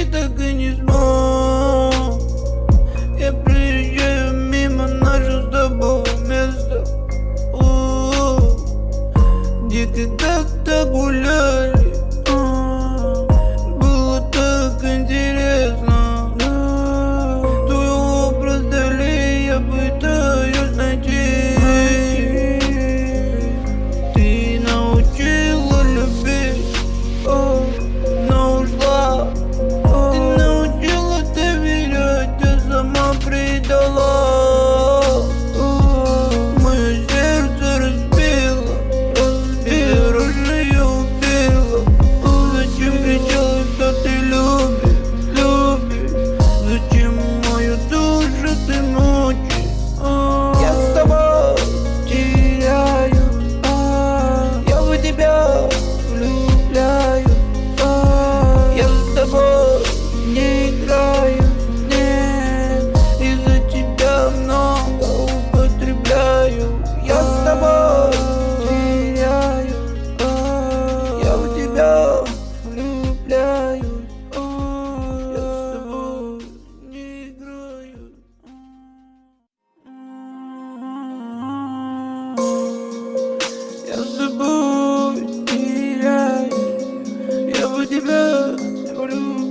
ты так и не смог. Я приезжаю мимо нашего с тобой места, где когда-то гуляли. Было так интересно. Твой образ вдали я пытаюсь найти. Ты научила любить, но ушла. Ты научила доверять, а сама предала. Мое сердце разбило, разбила, убила. Зачем кричала, что ты любишь? Зачем мою душу ты мучаешь? Я с тобой теряю, я в тебя влюбляю. Я с тобой не играю, нет, из-за тебя много употребляю. Я с тобой теряю, я в тебя влюбляю. Я с тобой не играю. Я с тобой теряю, я в тебя влюбляю.